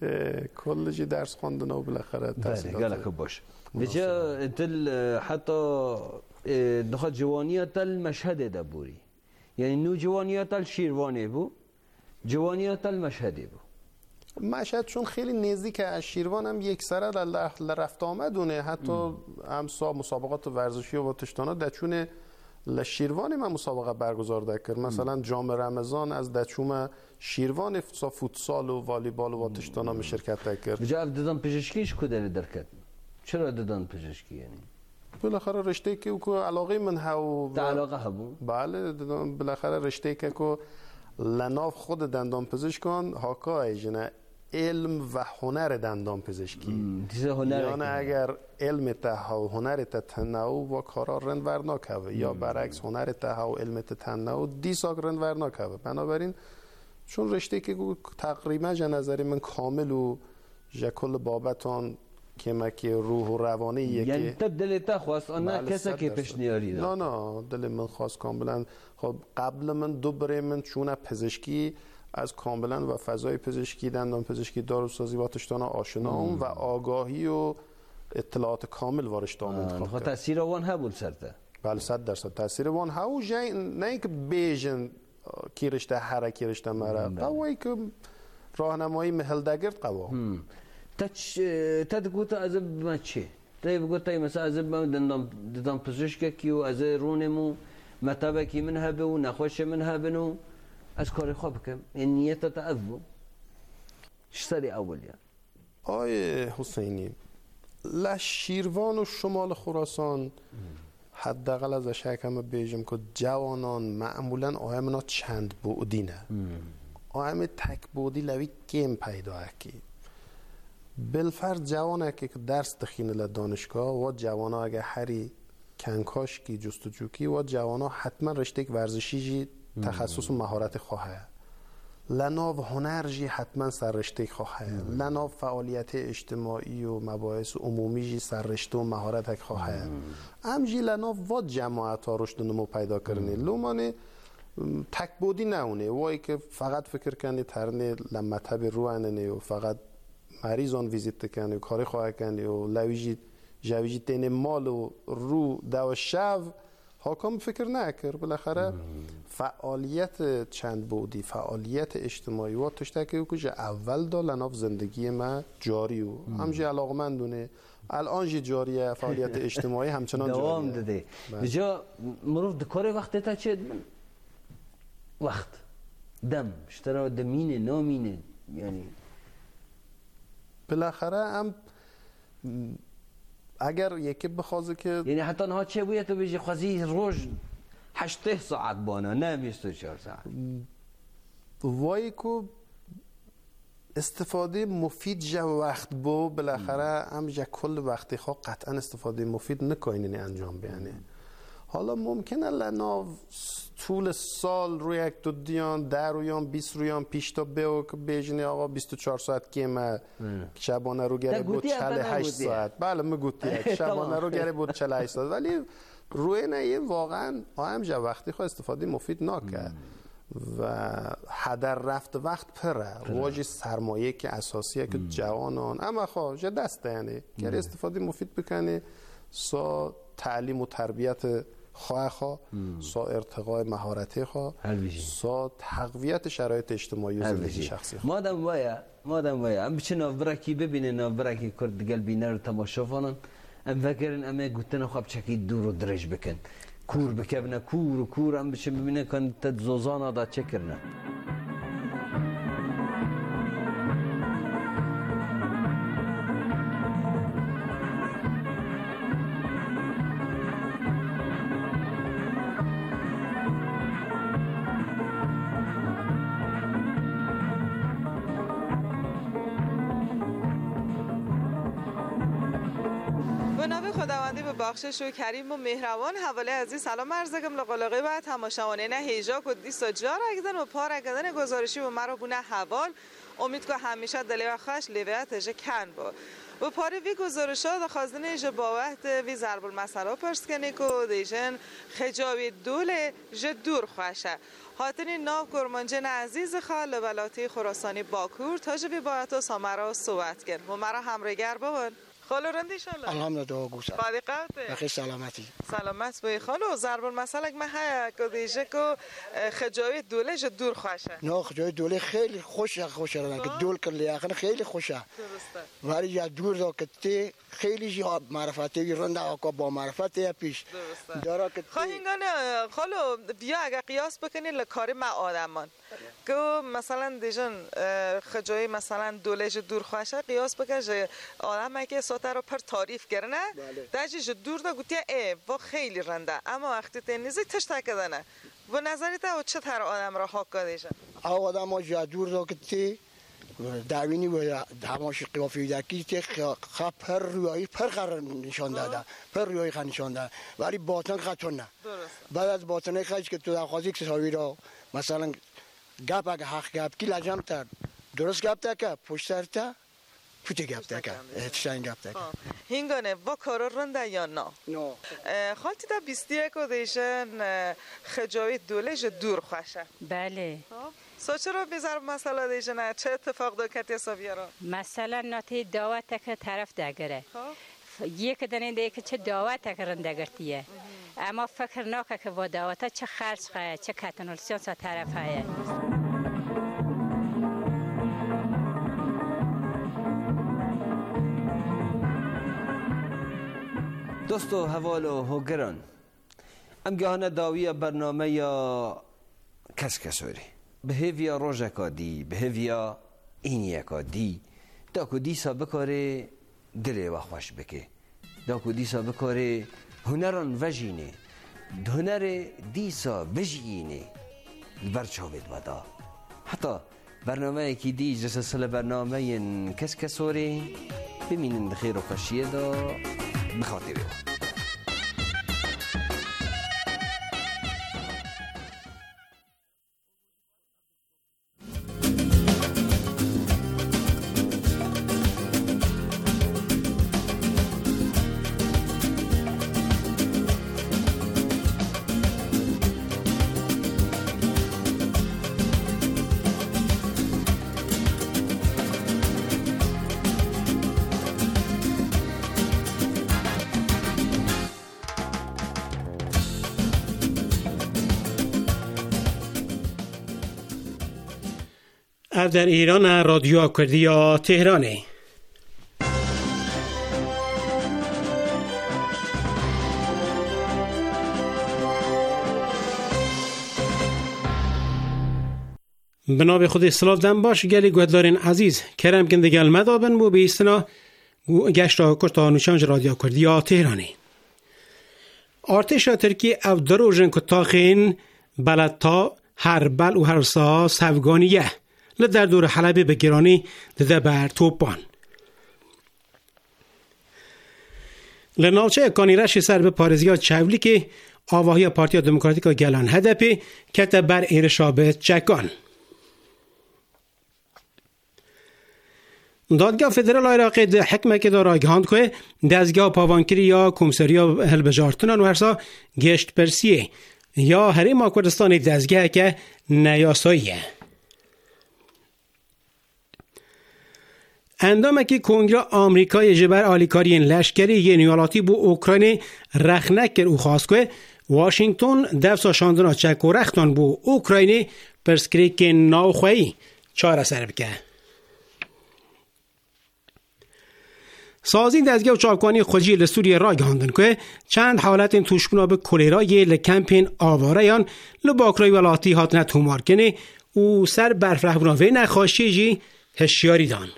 کل جی درس خواندنه و بالاخره تحصیلات بله گلک باش بجا تل حتی دخل جوانیات المشهد دبوری یعنی نو جوانیات الشیروانی بو جوانیات المشهدی بو مشهد چون خیلی نزدیک از شیروان هم یک سره رفت آمدونه حتی هم مسابقات ورزشی و واتشتانا دچون لشیروان من مسابقه برگزار دکر مثلا جام رمضان از دچوم شیروان فوتسال و والیبال و واتشتانا می شرکت دکر بجا دادن پزشکیش کدر درکت چرا دادن پزشکی یعنی بالاخره رشته که علاقه من هاو علاقه هبو بله بالاخره رشته که لناف خود دندان پزشکان هاکا ایجنه علم و هنر دندان پزشکی یعنی اگر علم ته و هنر ته تنو و کارا رن ورناکوه یا برعکس هنر ته و علم ته تنو دیساک رن ورناکوه بنابراین چون رشته که تقریبا نظری من کامل و کل بابتان که مکی روح و روانی یعنی تا دلت خواست نه کسی که پیشنیاری نه نه دل من خواست کاملا خب قبل من دو بره من چون پزشکی از کاملا و فضای پزشکی دندان پزشکی داروسازی واتشتانا آشنام و آگاهی و اطلاعات کامل وارشتام انتخاب کرد تاثیر وان ها بود سرته بله 100% تاثیر وان ها و نه اینکه بیژن کی رشته حرکی رشته مرا قوی که راهنمایی مهلدگرد قوا تا تقول أزب ما تشي طيب قلت مثلا أزب ما دندان پزشکی و از رونمو متابکی منها بو نخوش منها بنو از کاری خواب کم این نیت تعذب شسری اول يعني آی حسینی لشیروان و شمال خراسان حداقل از شکم بیجم که جوانان معمولا آهمنا چند بعدینه آهم تک بعدی لوی کم پیدا کی بالفرض جوانه که درس دخینه لدانشگاه و جوانا اگه هری کنکاش کی جستجو کی و جوانا حتما رشته ورزشی جی تخصص و مهارت خواهه لناو هنر جی حتما سر رشته خواهه لناو فعالیت اجتماعی و مباحث عمومی جی سر رشته و مهارت خواهه ام جی لناو و جماعت ها رشد نمو پیدا کرنی لومانه تک بودی نونه وای که فقط فکر کنی ترنه لمطب رو اننه و فقط مریضان ویزیت کنی و کاری خواه کنی و لویجی جویجی تین مال و رو دو شو حاکم فکر نکر بالاخره فعالیت چند بودی فعالیت اجتماعی و تشتکی که اول دا لناف زندگی ما جاری و همجی علاقمندونه الان جی جاریه فعالیت اجتماعی همچنان جاریه دوام داده بجا مروف دکار وقتی تا چه وقت دم اشترا دمینه نامینه یعنی بالاخره هم اگر یکی بخوازه که یعنی حتی نها چه بوید تو بیجی خوازی روز 8 ساعت بانه نه 24 ساعت وای که استفاده مفید جا وقت بو بالاخره هم جا کل وقتی خواه قطعا استفاده مفید نکنینی انجام بیانه حالا ممکنه لناو طول سال روی یک دو دیان 10 رویان 20 رویان پیش تا بیو که بیجنی آقا 24 ساعت کیمه شبانه رو گره بود 48 ساعت بله مگوتی شبانه رو گره بود 48 ساعت ولی روی نه واقعا هم جا وقتی خواه استفاده مفید نکرد و هدر رفت وقت پره واجی سرمایه که اساسیه که جوانان اما خواه جا دسته یعنی گره استفاده مفید بکنه سا تعلیم و تربیت خواه سا ارتقاء مهارته خواه سا تقویت شرایط اجتماعی و زندگی شخصی خواه مادم ویا ام بچه نافبرکی ببینه نافبرکی کرد قلبینه رو تماشا فانن ام فکرن امه گوتن خواب چکی دور و درج بکن کور بکبنه کور ام بچه ببینه کن تد زوزانا دا چه کرنه خداوندی به بخشش و کریم و مهربان حواله عزیز سلام عرض دارم لقلاقی و تماشاوانین هیجا و دیسا جار اگدن و پار اگدن گزارشی و مرا بونه حوال امید که همیشه دلی و خوش لیویت اجا کن با و پاره وی گزارشات خواستن اجا باوقت وی ضرب المثل پرس کنی که دیشن خجاوی دوله جا دور خوشه هاتنی ناو گرمانجن عزیز خال ولاتی خراسانی باکور تا جبی باید و سامرا صحبت کن و مرا همرگر ببین خالو رندی انشالله الحمدلله گوشم بادی قوته بخیر سلامتی سلامت بای خالو ضرب المثل اگه من های که دیشه که خجاوی دوله جا دور خوشه نه خجاوی دوله خیلی خوشه رنه که دول کلی اخن خیلی خوشه درسته ولی یا دور دا که تی خیلی جا معرفتی رنده آقا با معرفتی پیش درسته دارا که خواهینگانه خالو بیا اگه قیاس بکنی لکاری ما آدمان که مثلا دیشن خجاوی مثلا دوله جا دور خوشه قیاس بکن آدم که سوتا رو پر تعریف کرنه داجی دور دا گوتیا و خیلی رنده اما وقتی تنیزی تشتا کدنه و نظری تا چه تر آدم را حق کدیشه او آدم ها جا دور دا که تی دعوینی و هماش قیافی دکی تی پر رویایی پر قرار نشان داده پر رویایی خواهد نشان داده ولی باطن خطون نه بعد از باطنه خواهد که تو دخوازی که ساوی را مثلا گپ اگه حق گپ کی لجم تر درست گپ تا که پشت سر تا پوتی گپ تا که اتشتاین گپ تا که هنگانه با کارا رنده یا نه؟ نه خالتی تا بیستیه که دیشن خجاوی دوله جا دور خوشه بله سوچه رو بیزار مسئله دیشنه چه اتفاق دو کتی سابیه رو؟ مثلا ناتی دعوت که طرف دگره یک دنه دیگه که چه دعوت که رندگرتیه اما فکر ناکه که با دعوت چه خرج خواهد چه کتنولسیون سا طرف هایه دوستو حوال و هوگران ام گهانه داوی برنامه یا کس کسوری به هیویا روژکا دی به هیویا اینیکا دی دا که دیسا بکاره دلی و خوش بکه دا که دیسا بکاره هنران وجینه هنر دیسا بجینه برچاوید ودا حتی برنامه که دی جسسل برنامه کس کسوری ببینن خیر و خوشیه دا بخاطره در ایران رادیو کردیا تهرانه. بنابه خود اصلاف دن باش گلی گوددارین عزیز کرم کنده گل مدابن بو بیستنا گشت را کشت آنوشانج رادیو کردیا تهرانه. ارتش ترکی او دروژن کتاخین بلدتا هر بل و هر ساس افغانیه لدر دور حلبه به گرانی دده بر توپان. لنالچه اکانی رشی سر به پارزیات چولی که آواهی پارتیا دموکراتیکا گلان هدپی کت بر ایرشابت چکان. دادگاه فدرال عراقی ده حکمه که دار آگهاند که دزگاه پاوانکری یا کمسریا هلبجارتنان و هرسا گشت پرسیه یا حریم کردستان دزگاه که نیاساییه. اندامه که کنگره آمریکای جبر آلیکاری لشکری یعنیالاتی بو اوکراین رخنک کر او خواست که واشنگتن دفسا شاندنا چک و رختان بو اوکراین پرسکری که ناوخوایی چاره سر بکه. سازین دزگاه و چاپکانی خودجی لسوریه را گهاندن که چند حالت توشکونا به کلیرای لکمپین آواریان لباکرای ولاتی هاتنه تومار کنه و سر برفرهبونا و نخواشی جی هشیاری دان.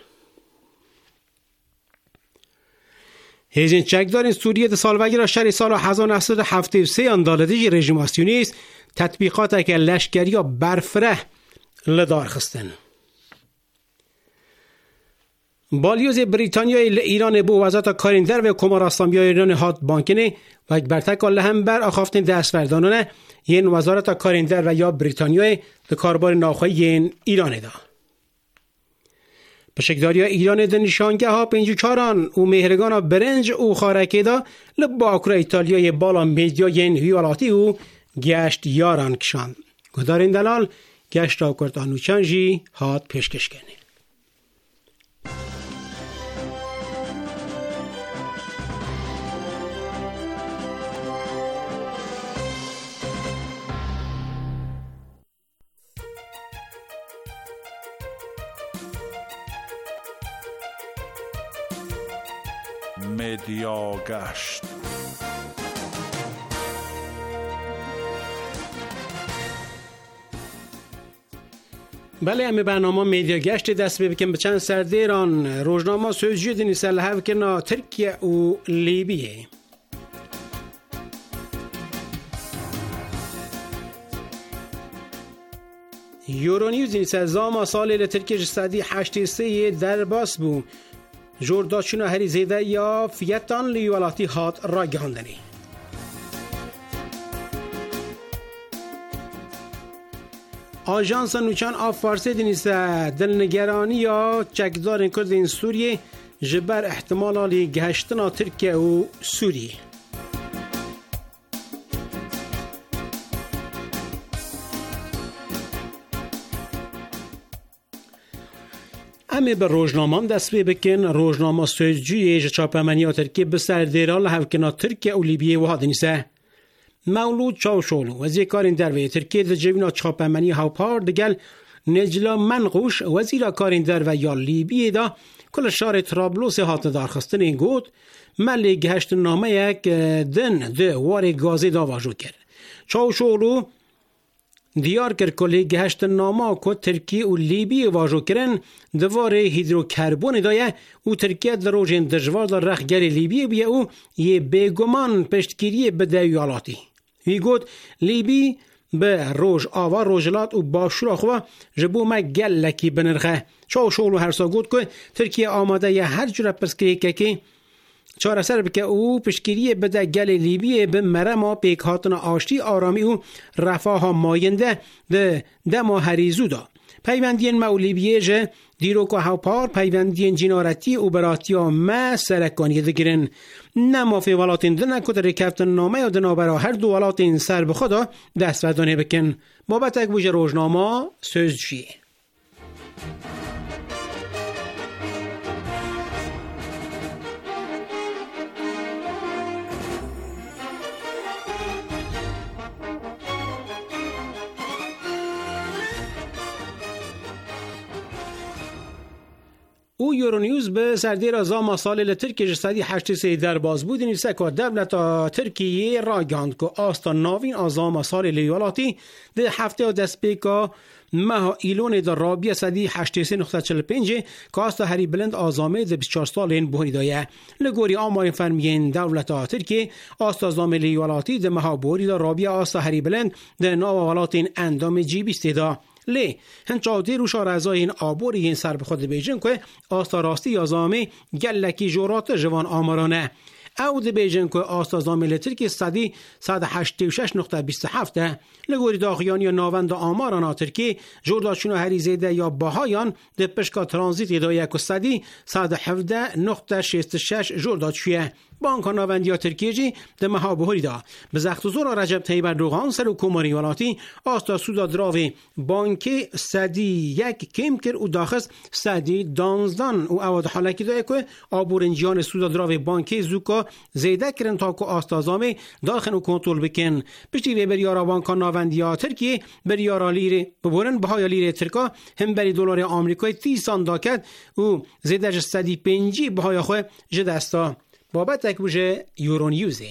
هیزین چکدارین سوریه ده سالوگی را شهر سال 1973 اندالده رژیم آسیونیست تطبیقات که لشکری ها برفره لدار خستن. بالیوز بریتانیای ایران بو وزارت کاریندر و کمار اسلامی ایران هات بانکنه و برتک الله هم بر اخافتن دستوردانانه این وزارت کاریندر و یا بریتانیای ده کاربار ناخوی ایران دا. پشکداری ایران ده نشانگه ها 54 و مهرگان برنج و خارکه دا لبا اکر ایتالیای بالا میدیای ویالاتی و گشت یاران کشان. گدارین دلال گشت را کردانو چنجی هات پیشکش کنه. مدیا گشت. بله همه برنامه مدیا گشت دست بکن به چند سردیران روزنامه سوزجی دینی سلحف کنا ترکیه و لیبیه. یورونیوز دینی سزام سالی ترکیه جسدی 83 در باس بو جورداشون هری زیده یا فیتان لیوالاتی هات را گهاندنی. آژانس نوچان آف فارسی دینیسته دلنگرانی یا چکدار کرد این سوریه جبر احتمالالی گهشتنا ترکیه و سوریه. امی به روزنامه دست بکن روزنامه سوزجوی چاپمنی ترکیه به سردیرال هفکنا ترکیه و لیبیه و هادنیسه. مولود چاوشولو وزیر کارین در ترکیه در جوینا چاپمنی هاوپار دگل نجلا منقوش وزیر کارین در و یا لیبیه دا کل شهر ترابلوس هات دارخستن این گود ملی گهشت نامه یک دن ده وار گازی دا واجو کرد. چاوشولو دیار کرد کلی گهشت نامه که ترکیه و لیبیه واجو کرن دوار هیدروکربون دایه و ترکیه در روژین دجوار در رخگر لیبیه بیه و یه بگمان پشتگیری به دیالاتی. وی گود لیبی به روژ آوا روژلات و باشورا خواه جبو ما گل لکی بنرخه. چاوشولو هرسا گود که ترکیه آماده یه هر جور پسکری که چاره سر بکه او پشگیری بده گل لیبیه به مرما پیکهاتنا آشتی آرامی و رفاه ماینده ده دما هریزو دا. پیوندین ما و لیبیه جه دیروکو هاوپار پیوندین جینارتی و براتی ها ما سرکانی دگرن. نما فی ولاتین دنه کتر رکفتن نامه یا دنابرا هر دو ولاتین سر بخدا دست وردانه بکن. بابتک بوجه روزنامه سوزجیه. او یورونیوز به سردیر ازام سال ترکیه جسدی 83 در باز بود نیسته که دولت ترکیه را گاند که آستا ناوین ازام سال لیوالاتی ده هفته دست بیکا مها ایلون در رابیه سدی 83.45 که آستا هری بلند آزامه ده 24 سال این بوری دایه لگوری آمار فرمین دولت ترکیه آستا ازام لیوالاتی ده مها بوری در رابیه آستا هری بلند ده ناو والاتین اندام جی بیسته دا لی هنچاوتی رو شارعزای این آبوری این سر به خود بیجن که آستا راستی آزامه گلکی جورات جوان آمارانه او ده بیجن که آستا زامل ترکی صدی 186.27 لگوری داخیانی ناوند آماران ترکی جورداشون هری زیده یا باهایان ده پشکا ترانزیت دایه که صدی 117.66 جورداشویه بانک ناوندی ترکیه جی ده مها بهوری دا به زخت زور رجب طیب اردوغان سر و کماری ولاتی آستا سودا دراوی بانکی صدی یک کم کر و داخست صدی دانزدان و اواد حالکی دایه که آبورنجیان سودا دراوی بانکی زوکا زیده کرن تا که آستا زامه داخل و کنترل بکن پشتی وی بریارا بانک ناوندی ترکیه بریارا لیره ببورن بهای لیره ترکا هم بری دلار آمریکای 30 داکت و زیده صدی 5 بهای خواه جدستا بابت اکبوژه یورونیوزه.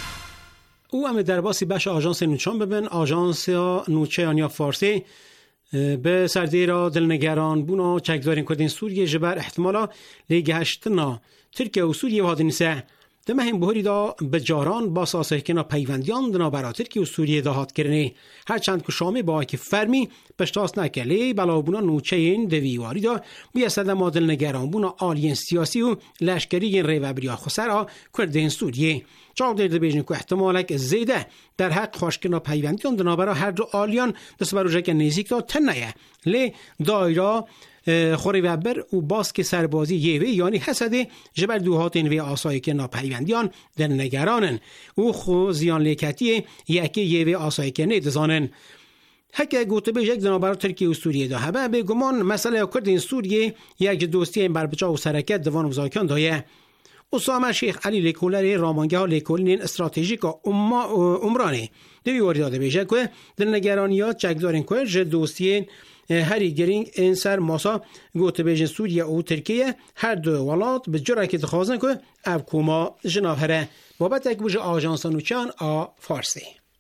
او همه در باسی بش آژانس نوچان ببین آژانس نوچه یا فارسی به سردی را دلنگران بونا چکدارین کردین سوریه جبر احتمالا لیگهشتنا ترکیه و سوریه و هادنیسه دمه هم بهاری دا به جاران با ساسه کنا پیوندیان دنا برا ترکیه و سوریه دهات کرنه هرچند که شامی با که فرمی پشتاس نکلی بلا بونا نوچه این دویواری دا بیا صدما دلنگران بونا آلین سیاسی و لشکری این ریوبریا خسرا کردین سوریه چاق دیرده بیجن که احتمالک زیده در حق خوشکنا پیوندیان دنا برا هر دو آلیان دست برو جک نیزیک دا تنیه لی دایرا خوری وبر و باز که سربازی یوی یعنی حسده جبر دوهاتین و آسایی که ناپیوندیان در نگرانن او خو زیان لیکتی یکی یوی آسایی که ندزانن هکه گوته به یک دنابرا ترکیه و سوریه دا هبه به گمان مسئله کردین سوریه یک دوستی این بربچا و سرکت دوان وزاکان دایه اسامه شیخ علی لیکولر رامانگه ها لیکولین استراتژیک عمرانی دوی واری داده بیشه که در نگرانیات چکدارین که جد دوستی هری گرینگ این سر ماسا گوته بیجن سوریه و ترکیه هر دو ولات به جرعه که تخوازن که او کوما جناب هره بابت یک بوجه آجانسانوچان فارسی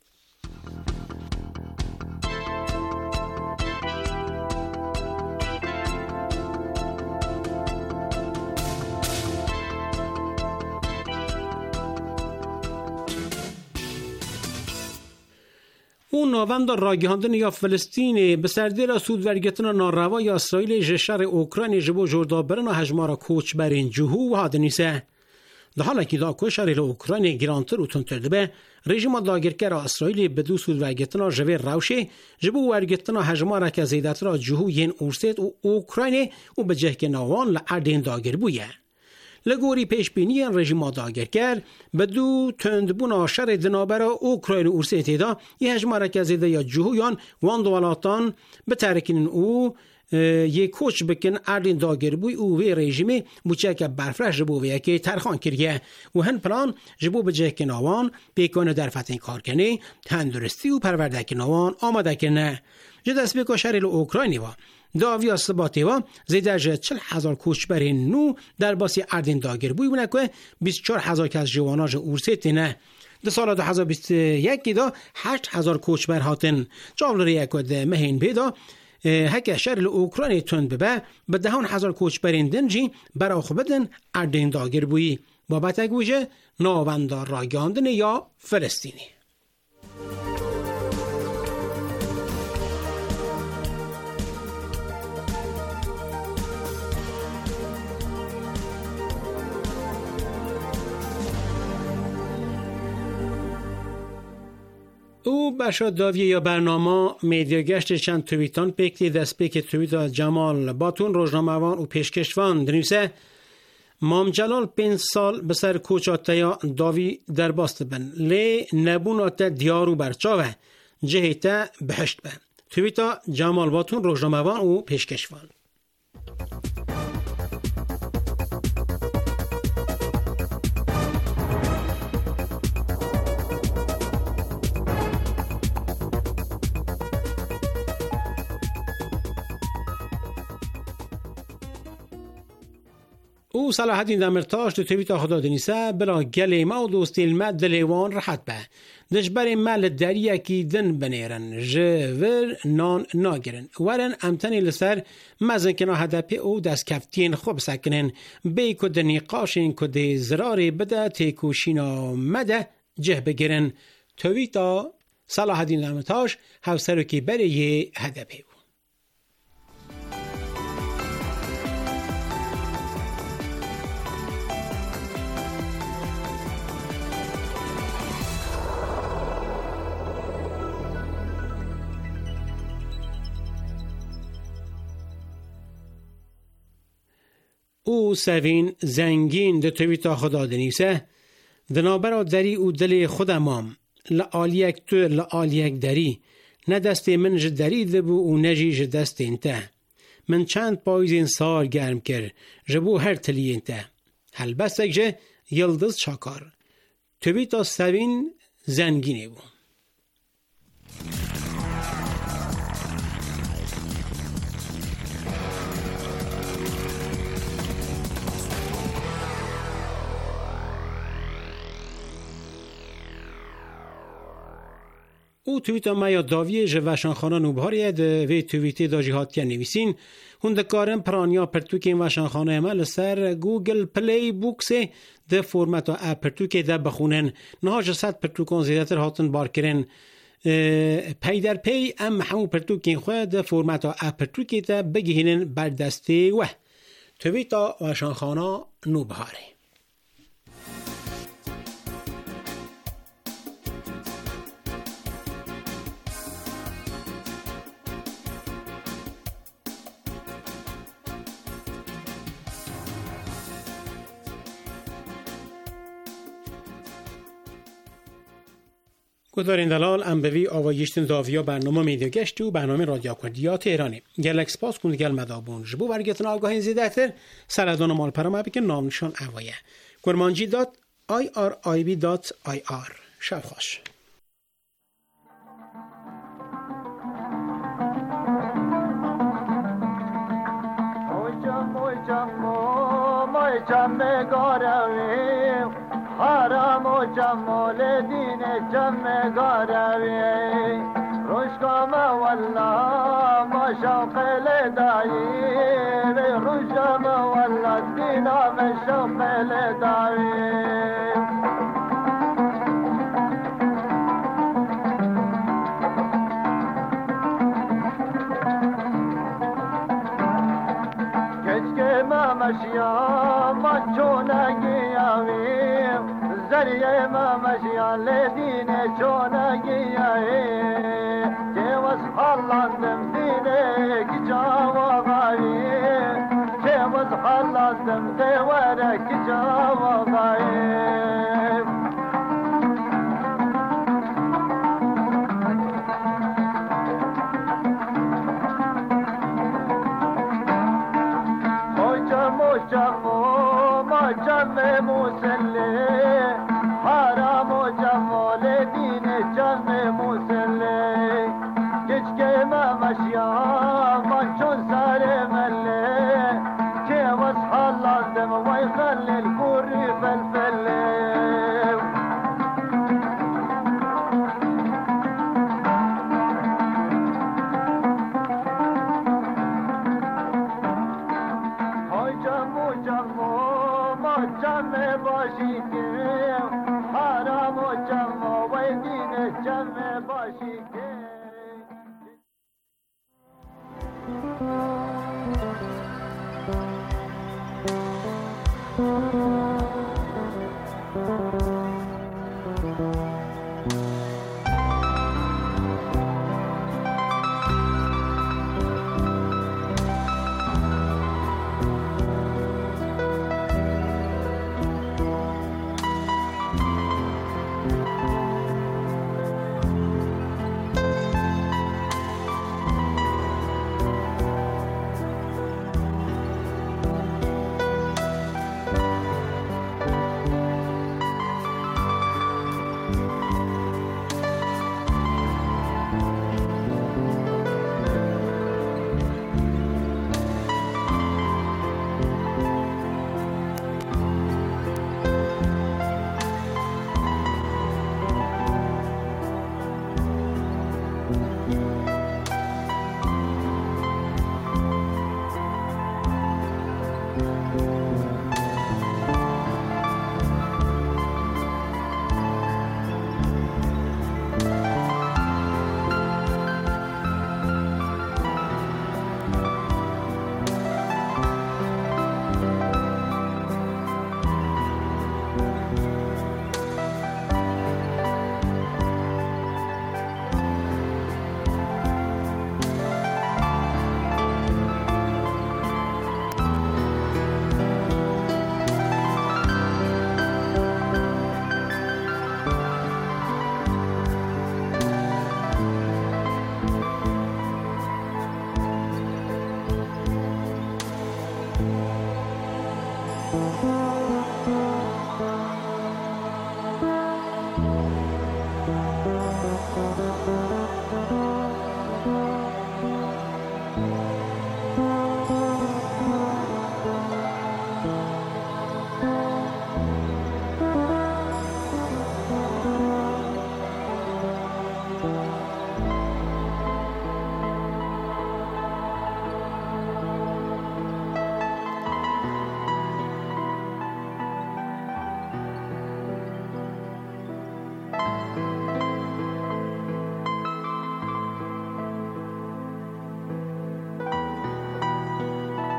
اون ناوند راگهاندن یا فلسطین به سردی را سود ورگتن ناروا یا اسرائیل جشر اوکراین جبو جوردا برن و هجمارا کوچ برین جهو و هادنیسه ده حالا که دا کوشاری اوکراین گرانتر و تنتر دبه رژیم داگرکر اسرائیل بدو سود ورگتن جوی روشه جبو ورگتن هجمارا که زیدت را جهو ین اورسید و اوکراین و به جهک ناوان لعردین داگر بویه لگوری پیش بینی رژیم داگرکر بدو تندبون شر دنابرا اوکراین و اورسیتی دا یه هجمارا که زیده یا جهویان وان دوالاتان بترکین او یه کوچ بکن اردین داگر بوی او وی رژیمی بوچه که برفرش جبو وی که ترخان کریه و هن پلان جبو بجه که ناوان بیکانه در فتن کار کنه تندرستی و پرورده که ناوان آمده کنه جدست بکا شر اوکراینی و داوی ثباتی و زیده 40,000 کوچبر نو در باسی اردین داگر بوی بونه که 24,000 که از جواناج اورسیتی نه در سال 2021 دا 8,000 کوچبر هاتن جاول ریه که ده مهین بیدا هکه شر اوکراینی تند ببه به 10,000 کوچبرین دنجی برا خوبدن اردین داگر بوی بابت اگویجه ناوندار راگاندن یا فلسطینی او بشا داویه یا برنامه میدیا گشت چند تویتان پکتی دست پیک تویتا جمال باتون روزنامه‌وان و پیشکشوان دنیسه مام جلال 5 سال بسر کوچاته یا داوی در باست بن لی نبونات دیارو برچاوه جهیتا بهشت بن تویتا جمال باتون روزنامه‌وان و پیشکشوان او صلاح الدین دمرتاش دو تویتا خدا دنیسه بلا گلیمه و دوستی المد دلیوان راحت به دجبر مال دریه کی دن بنیرن جور نان ناگرن ورن امتنی لسر مزن کنا هدپی او دست کفتین خوب سکنن بی کد نیقاشین کد زراری بده تیکوشینا مده جه بگیرن تویتا صلاح الدین دمرتاش حوصرو کی بری یه هدپی بود او سوین زنگین ده تویتا خدا دنیسه دنابرا دری او دل خودمام لعالیک تو لعالیک دری نه دست من جدری دبو و نجی جدست انته من چند پایزین سار گرم کر جبو هر تلی انته هل بستک جه یلدز چاکار تویتا سوین زنگینه بو او توییت ما یا داویه جوشان خانه نوبهاریه ده وی توییتی دا جهاتیا نویسین هندکارم پرانیا پرتوکین وشان خانه ما لسر گوگل پلی بوکسه ده فرمت و اپ پرتوکه ده بخونن نهاج 100 پرتوکان زیادتر هاتن بار کرن پی در پی ام همو پرتوکین خواه ده فرمت و اپ پرتوکه ده بگیهنن بردسته و توییتا وشان خانه نوبهاره. گذارین دلال انبوی آوایشتن داویا برنامه میدیو گشت و برنامه رادیو کردیا تهرانی گلک سپاس کند گل مدابون جبو برگتن آگاهین زیده تر سردان مال پرما بکن نام نشان اوایه گرمانجی.irib.ir شب خوش. حرام و جمال دین جمگاروی روشکام والله ما شوق لدایی روشکام والله دینا ما شوق لدایی کچکه ما مشیام ما چونگی آویم زریه ما مشیان لدینه چونگی آویم که وزحالندم دینه کی جاواباییم که وزحالندم دیواره کی جاواباییم جمع مسلح حرام و جمال دین جمع مسلح کچکه ما مشیام من چون سر مله که وزحالندم وی خلل کوری فلفله جمع باشی که حرام و جمع و دین جمع باشی که